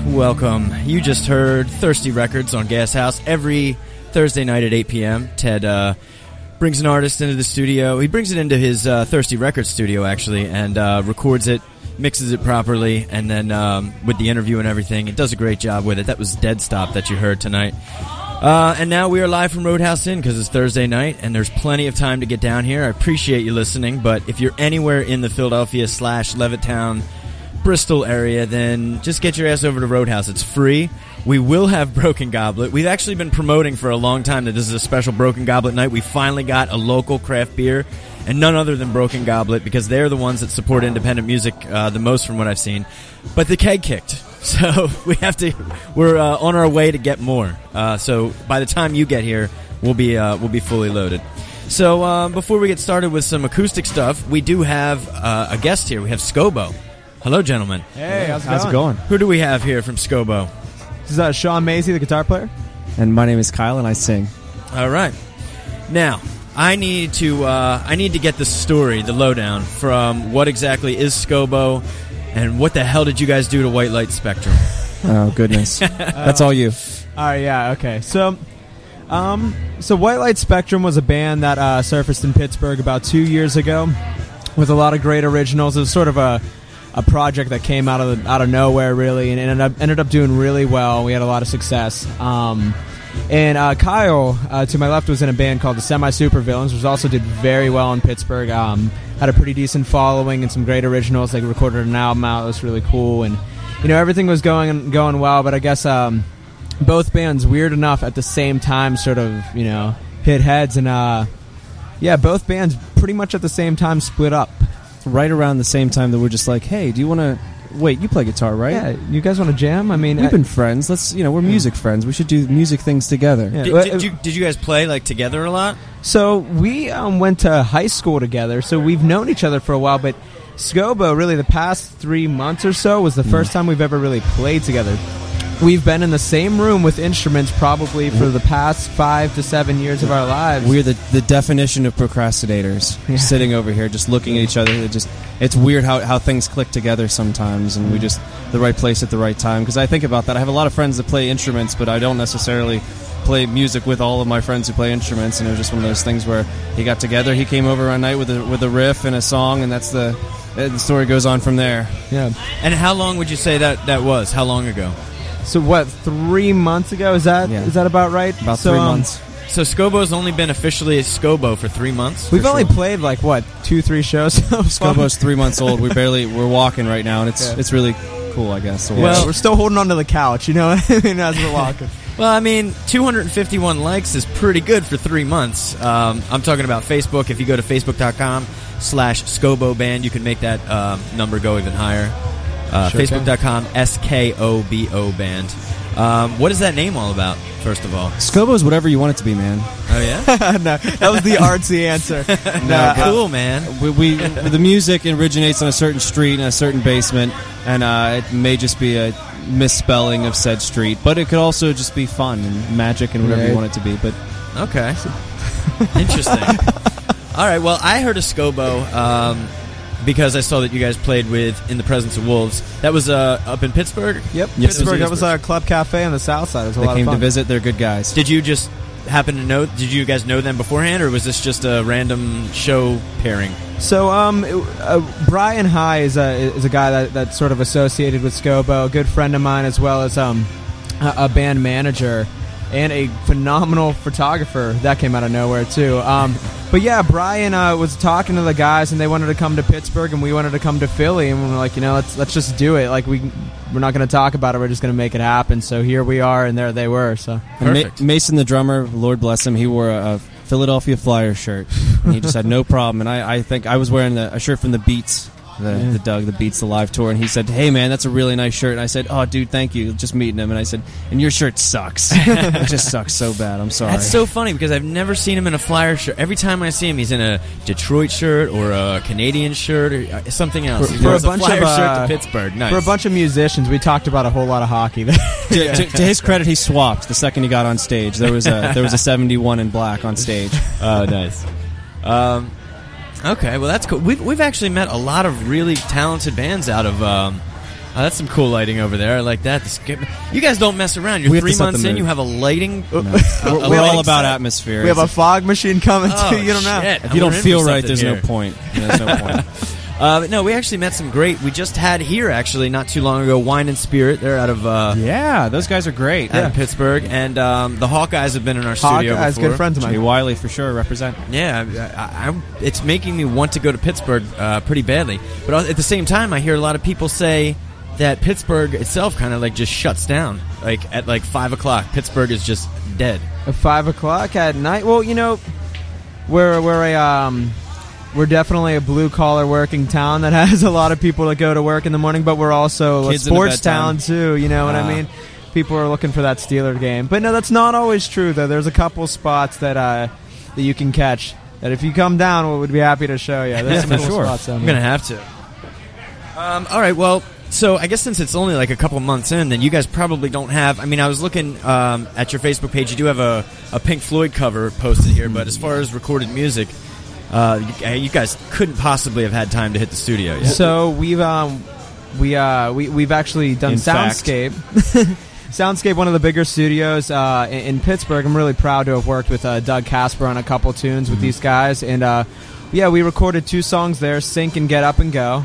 welcome. You just heard Thirsty Records on Gas House every Thursday night at 8 p.m. Ted brings an artist into the studio. He brings it into his Thirsty Records studio, actually, and records it, mixes it properly, and then with the interview and everything, it does a great job with it. That was Dead Stop that you heard tonight. And now we are live from Roadhouse Inn because it's Thursday night, and there's plenty of time to get down here. I appreciate you listening, but if you're anywhere in the Philadelphia/Levittown, Bristol area, then just get your ass over to Roadhouse. It's free. We will have Broken Goblet. We've actually been promoting for a long time that this is a special Broken Goblet night. We finally got a local craft beer, and none other than Broken Goblet, because they're the ones that support independent music the most from what I've seen. But the keg kicked, so we're on our way to get more. So by the time you get here, we'll be fully loaded. So before we get started with some acoustic stuff, we do have a guest here. We have Scobo. Hello, gentlemen. Hey, how's it going? Who do we have here from Scobo? This is Sean Mazie, the guitar player. And my name is Kyle, and I sing. All right. Now, I need to get the story, the lowdown, from what exactly is Scobo, and what the hell did you guys do to White Light Spectrum? Oh, goodness. That's all you. All right, yeah, okay. So White Light Spectrum was a band that surfaced in Pittsburgh about 2 years ago with a lot of great originals. It was sort of a project that came out of nowhere, really, and ended up doing really well. We had a lot of success. And Kyle, to my left, was in a band called the Semi-Supervillains, which also did very well in Pittsburgh. Had a pretty decent following and some great originals. They recorded an album out. It was really cool, and everything was going well. But I guess both bands, weird enough, at the same time, sort of hit heads, and both bands pretty much at the same time split up. Right around the same time that we're just like, hey, do you want to... Wait, you play guitar, right? Yeah, you guys want to jam? I mean... We've been friends. Let's, we're music friends. We should do music things together. Yeah. Did you guys play, together a lot? So, we went to high school together, so we've known each other for a while, but Scobo, really, the past 3 months or so was the first time we've ever really played together. We've been in the same room with instruments probably for the past 5 to 7 years of our lives. We're the definition of procrastinators. Yeah. Sitting over here, just looking at each other. It's weird how things click together sometimes, and we just the right place at the right time. Because I think about that. I have a lot of friends that play instruments, but I don't necessarily play music with all of my friends who play instruments. And it was just one of those things where he got together. He came over one night with a riff and a song, and the story goes on from there. Yeah. And how long would you say that was? How long ago? So what, 3 months ago? Is that about right? About 3 months. So Scobo's only been officially a Scobo for 3 months? We've only played 2-3 shows so far. Scobo's 3 months old. We're walking right now, and it's really cool, I guess. Well, we're still holding onto the couch, as we're walking. Well, I mean, 251 likes is pretty good for 3 months. I'm talking about Facebook. If you go to facebook.com/Scobo Band, you can make that number go even higher. Facebook.com SKOBO Band. What is that name all about, first of all? Scobo is whatever you want it to be, man. Oh, yeah? No, that was the artsy answer. Cool, man. The music originates on a certain street in a certain basement, and it may just be a misspelling of said street, but it could also just be fun and magic and whatever you want it to be. But okay. Interesting. All right, well, I heard of Scobo because I saw that you guys played with In the Presence of Wolves. That was up in Pittsburgh? Yep, Pittsburgh. That was our club cafe on the south side. It was a lot of fun. They came to visit. They're good guys. Did you just happen to know? Did you guys know them beforehand, or was this just a random show pairing? So, Brian High is a guy that's sort of associated with Scobo, a good friend of mine, as well as a band manager and a phenomenal photographer. That came out of nowhere too. But yeah, Brian was talking to the guys, and they wanted to come to Pittsburgh, and we wanted to come to Philly, and we were like, let's just do it. We're not going to talk about it. We're just going to make it happen. So here we are, and there they were. So perfect. Mason, the drummer, Lord bless him, he wore a Philadelphia Flyers shirt, and he just had no problem. And I think I was wearing a shirt from the Beats. The Beats the Live tour, and he said, hey man, that's a really nice shirt. And I said, oh dude, thank you, just meeting him. And I said, and your shirt sucks. It just sucks so bad. I'm sorry. That's so funny because I've never seen him in a Flyer shirt. Every time I see him, he's in a Detroit shirt or a Canadian shirt or something else. For a bunch Flyer of shirt to Pittsburgh. Nice. For a bunch of musicians, we talked about a whole lot of hockey there. To his credit, he swapped the second he got on stage. There was a 71 in black on stage. Oh, nice. Okay, well that's cool. We've actually met a lot of really talented bands out of Oh, that's some cool lighting over there. I like that. You guys don't mess around. You're We have to 3 set months the in. mood. You have a lighting. We're all about atmosphere. We have a fog machine coming too. You don't know. Shit. If you don't We're in feel for right, something there's here. no point. There's no point. But no, we actually met some great. We just had here actually not too long ago. Wine and Spirit. They're out of Yeah, those guys are great. out of Pittsburgh, and the Hawkeyes have been in our studio Hawkeye's before. good friends of Jay mine. Wiley for sure represent. Yeah, it's making me want to go to Pittsburgh pretty badly. But at the same time, I hear a lot of people say that Pittsburgh itself kind of like just shuts down. Like at like 5 o'clock, Pittsburgh is just dead. At 5 o'clock at night. Well, you know, we're definitely a blue collar working town that has a lot of people that go to work in the morning, but we're also Kids a in the sports bedtime. town too. You know what I mean? People are looking for that Steeler game, but no, that's not always true. Though there's a couple spots that you can catch. That if you come down, we would be happy to show you. There's some for cool sure. spots down I'm there. gonna have to. All right, well, so I guess since it's only like a couple months in, then you guys probably don't have. I mean, I was looking at your Facebook page. You do have a Pink Floyd cover posted here, but as far as recorded music, you guys couldn't possibly have had time to hit the studio yet. So we've actually done In fact. Soundscape. Soundscape, one of the bigger studios in Pittsburgh. I'm really proud to have worked with Doug Casper on a couple tunes with these guys, and we recorded 2 songs there, Sync and Get Up and Go.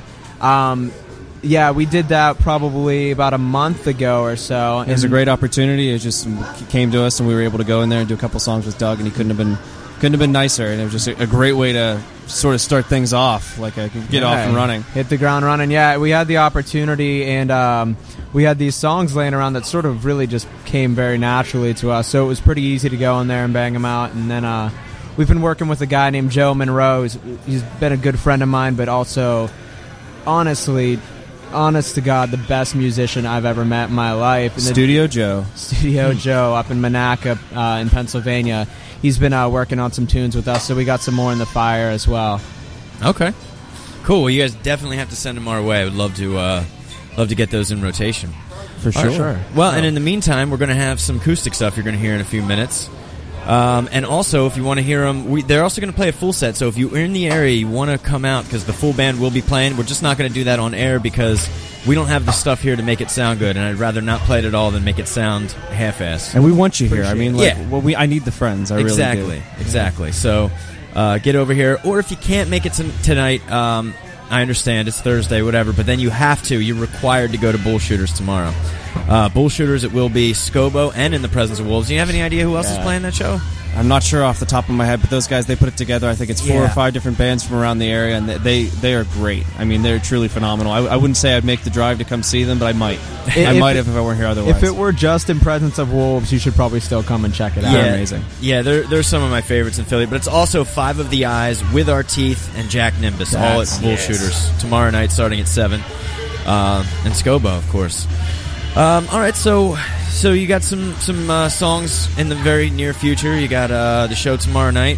We did that probably about a month ago or so. It was a great opportunity. It just came to us, and we were able to go in there and do a couple songs with Doug, and he couldn't have been nicer. And it was just a great way to sort of start things off, like get off and running. Hit the ground running. Yeah, we had the opportunity, and we had these songs laying around that sort of really just came very naturally to us. So it was pretty easy to go in there and bang them out. And then we've been working with a guy named Joe Monroe. He's been a good friend of mine, but also, honest to God, the best musician I've ever met in my life. And Studio Joe. Studio Joe up in Monaca in Pennsylvania. He's been working on some tunes with us, so we got some more in the fire as well. Okay, cool. Well, you guys definitely have to send them our way. I would love to get those in rotation. For All right. Well, and in the meantime, we're going to have some acoustic stuff you're going to hear in a few minutes. And also, if you want to hear them, they're also going to play a full set. So if you're in the area, you want to come out because the full band will be playing. We're just not going to do that on air because we don't have the stuff here to make it sound good, and I'd rather not play it at all than make it sound half-assed. And we want you here. I mean, like, Yeah. well, I need the friends. I really do. Exactly. So get over here. Or if you can't make it tonight, I understand. It's Thursday, whatever. But then you're required to go to Bullshooters tomorrow. Bullshooters, it will be Scobo and In the Presence of Wolves. Do you have any idea who else is playing that show? I'm not sure off the top of my head, but those guys, they put it together. I think it's 4 or 5 different bands from around the area, and they are great. I mean, they're truly phenomenal. I wouldn't say I'd make the drive to come see them, but I might. I might have if I weren't here otherwise. If it were just In Presence of Wolves, you should probably still come and check it out. They're amazing. Yeah, they're some of my favorites in Philly, but it's also Five of the Eyes, With Our Teeth, and Jack Nimbus, all at Bullshooters tomorrow night starting at 7. And Scobo, of course. All right, so you got some songs in the very near future. You got the show tomorrow night.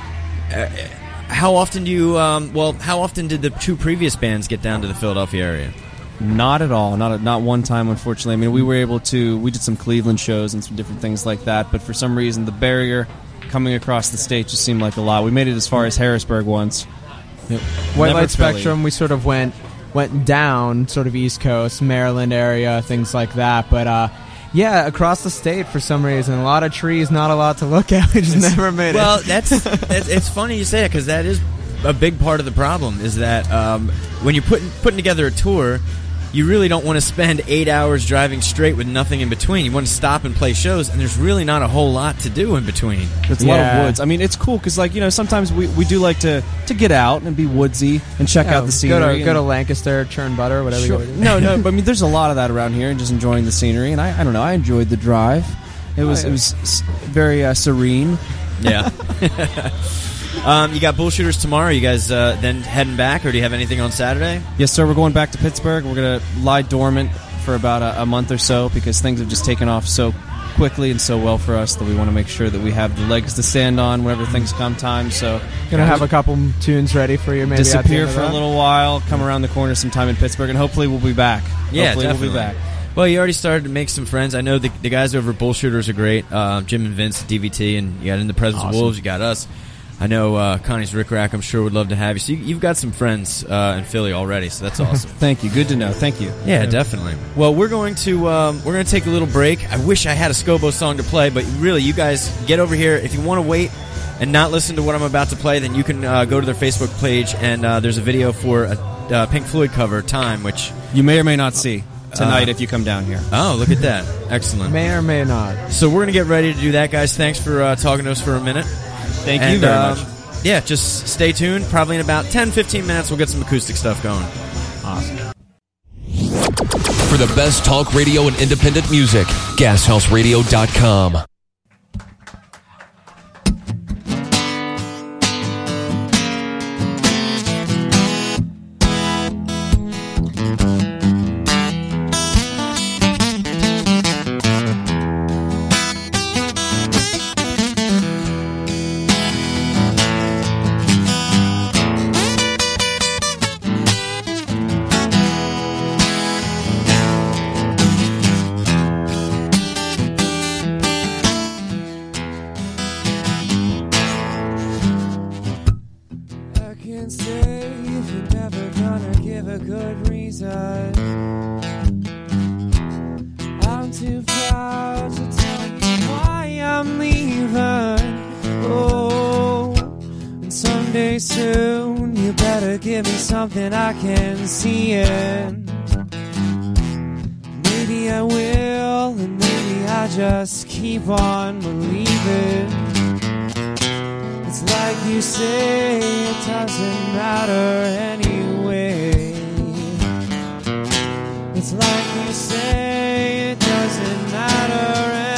How often do you? How often did the 2 previous bands get down to the Philadelphia area? Not at all. Not one time, unfortunately. I mean, we did some Cleveland shows and some different things like that, but for some reason, the barrier coming across the state just seemed like a lot. We made it as far as Harrisburg once. White Never Light Philly. Spectrum, we sort of went down, sort of East Coast, Maryland area, things like that. But across the state for some reason, a lot of trees, not a lot to look at. We just never made it. Well, that's it's funny you say that because that is a big part of the problem. Is that when you're putting together a tour, you really don't want to spend 8 hours driving straight with nothing in between. You want to stop and play shows, and there's really not a whole lot to do in between. It's a lot of woods. I mean, it's cool because, like, you know, sometimes we do like to get out and be woodsy and check out the scenery. Go to Lancaster, churn butter, whatever Sure. you want to do. No, but I mean, there's a lot of that around here, and just enjoying the scenery. And I don't know, I enjoyed the drive. It was very serene. Yeah. You got Bullshooters tomorrow. You guys then heading back, or do you have anything on Saturday? Yes, sir. We're going back to Pittsburgh. We're going to lie dormant for about a month or so because things have just taken off so quickly and so well for us that we want to make sure that we have the legs to stand on whenever things come time. So Gonna have a couple tunes ready for you. Maybe at the disappear end of for a that. little while, come around the corner sometime in Pittsburgh, and hopefully we'll be back. Yeah, hopefully definitely. we'll be back. Well, you already started to make some friends. I know the guys over at Bullshooters are great. Jim and Vince at DVT, and you got In the Presence of Wolves. You got us. I know Connie's Rick Rack, I'm sure, would love to have you. So you've got some friends in Philly already, so that's awesome. Thank you. Good to know. Thank you. Yeah, definitely. Well, we're going to take a little break. I wish I had a Scobo song to play, but really, you guys get over here. If you want to wait and not listen to what I'm about to play, then you can go to their Facebook page, and there's a video for a Pink Floyd cover, Time, which you may or may not see tonight if you come down here. Oh, look at that. Excellent. May or may not. So we're going to get ready to do that, guys. Thanks for talking to us for a minute. Thank you very much. Yeah, just stay tuned. Probably in about 10-15 minutes, we'll get some acoustic stuff going. Awesome. For the best talk radio and independent music, GasHouseRadio.com. Something I can see it. Maybe I will, and maybe I just keep on believing. It's like you say, it doesn't matter anyway. It's like you say, it doesn't matter anyway.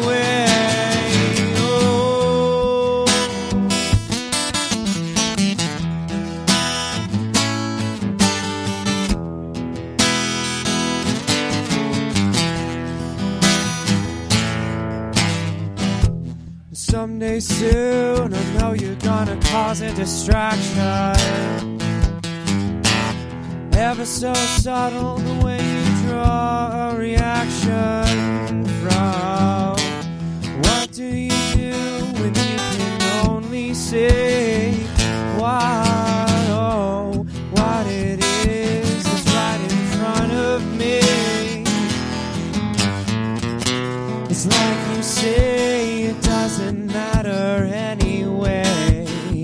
Someday soon, I know you're gonna cause a distraction. Ever so subtle, the way you draw a reaction from. What do you do when you can only say what? Oh, what it is right in front of me. It's like you say it doesn't matter anyway.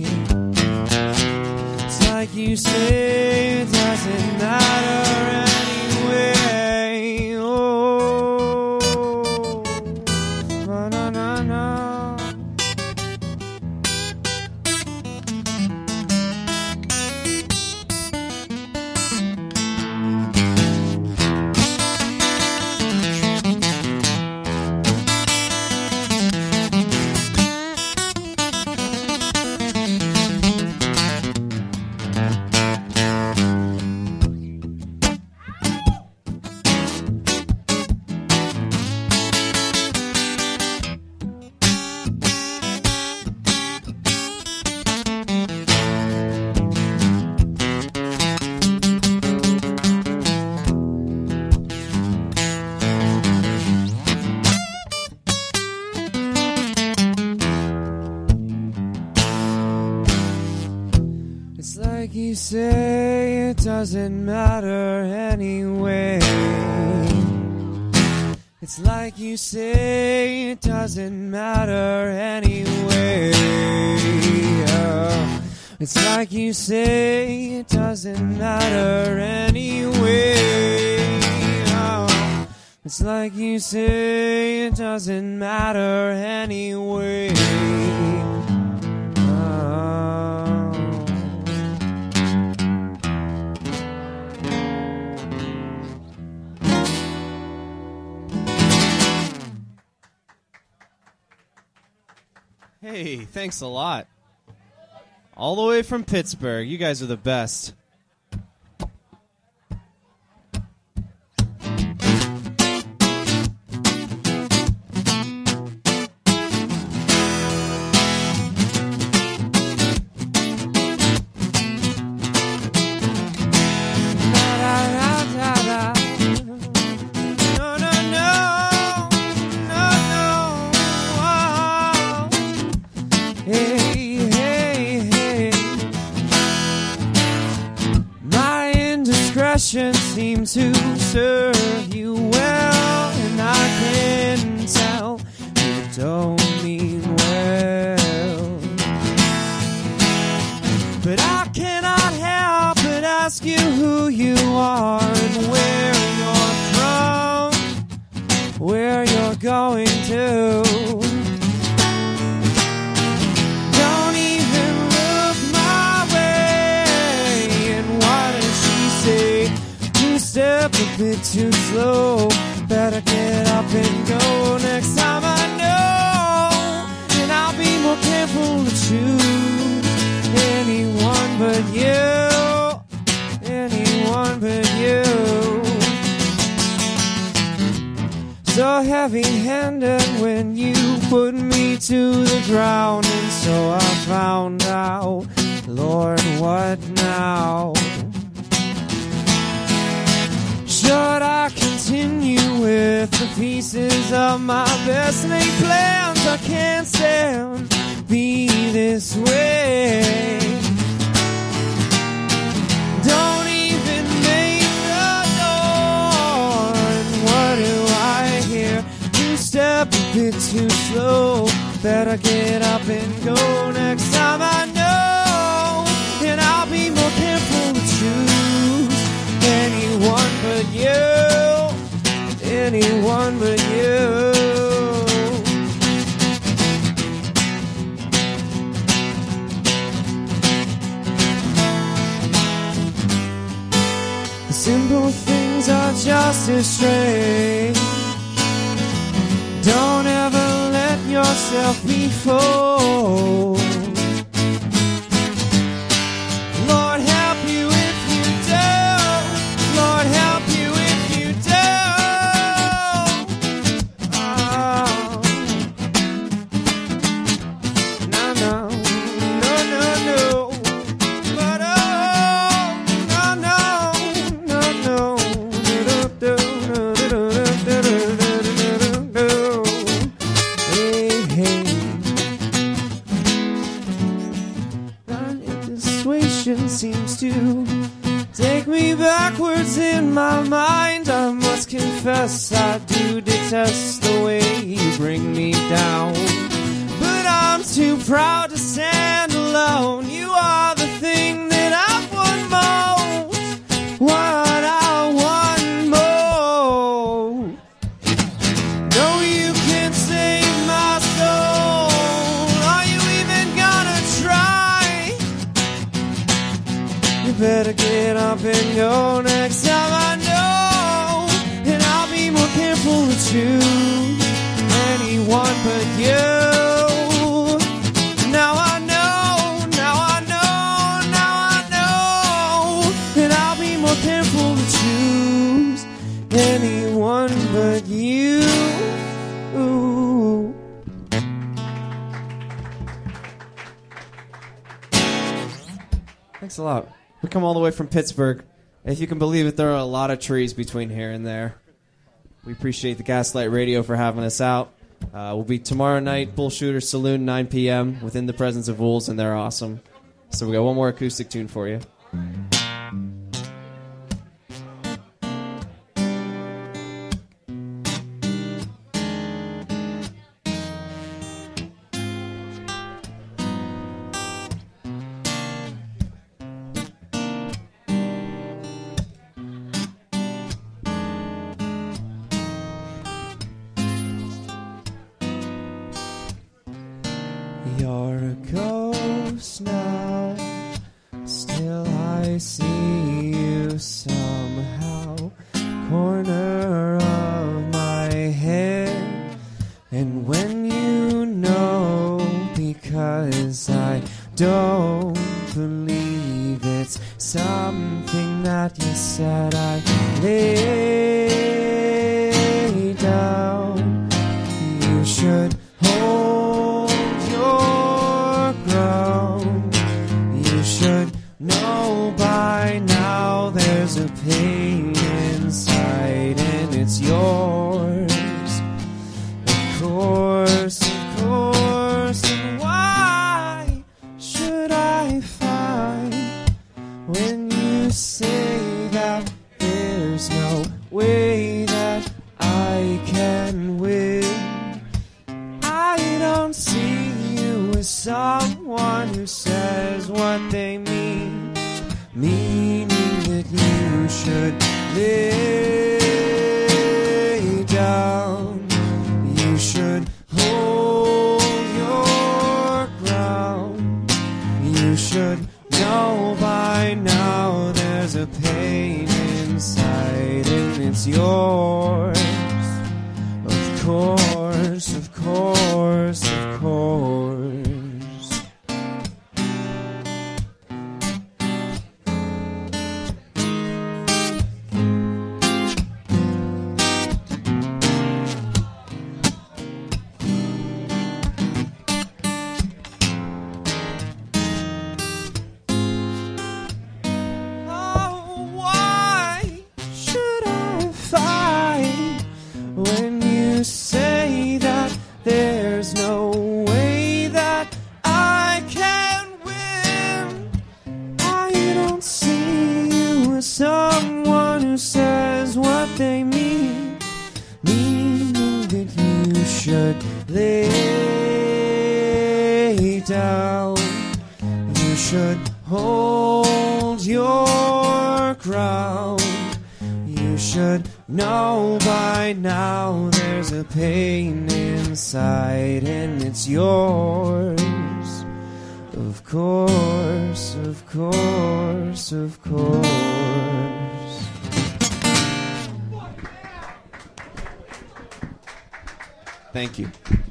It's like you say it doesn't matter anyway. Oh, na na na na. You say it doesn't matter anyway. It's like you say it doesn't matter anyway. Oh, it's like you say it doesn't matter anyway. Oh, it's like you say it doesn't matter anyway. Hey, thanks a lot. All the way from Pittsburgh. You guys are the best. Hey, hey. them to serve you well, and I can tell you don't mean well. But I cannot help but ask you who you are and where you're from, where you're going to. Don't even look my way. And what does she say? You step a bit too slow. Better get up and go next time, I know. And I'll be more careful to choose anyone but you, anyone but you. So heavy-handed when you put me to the ground, and so I found out, Lord, what now? Should I continue with the pieces of my best laid plans? I can't stand be this way. Don't even make the door. And what do I hear? You step a bit too slow. Better get up and go next time, I know. And I'll be more careful to choose anyone but you, anyone but you. The simple things are just as strange. Don't ever let yourself be fooled. Lord help you if you do. Lord help you if you do. Oh. No, no, no, no, no. But oh, no, no, no, no. Hey, hey. Persuasion seems to take me backwards in my mind. I must confess I do detest the way you bring me down. But I'm too proud to stand alone. You are the thing that I want most. What I want most. No, you can't save my soul. Are you even gonna try? You better get up and go next time, I know. And I'll be more careful to choose anyone but you. Now I know, now I know, now I know. And I'll be more careful to choose anyone but you. Thanks a lot. We come all the way from Pittsburgh. If you can believe it, there are a lot of trees between here and there. We appreciate the Gaslight Radio for having us out. We'll be tomorrow night, Bullshooter Saloon, 9 p.m., within the presence of Wolves, and they're awesome. So we got one more acoustic tune for you. You're a ghost now, still I see you somehow, corner of my head. And when you know, because I don't believe it's something that you said, I lay down. You should hold your ground. You should know by now there's a pain inside and it's yours. Of course, and why should I fight when you say that there's no don't see you as someone who says what they mean, meaning that you should lay down. You should hold your ground. You should know by now there's a pain inside and it's yours. Of course, of course, of course. Someone who says what they mean, meaning that you should lay down. You should hold your ground. You should know by now there's a pain inside and it's yours. Of course, of course, of course. Thank you.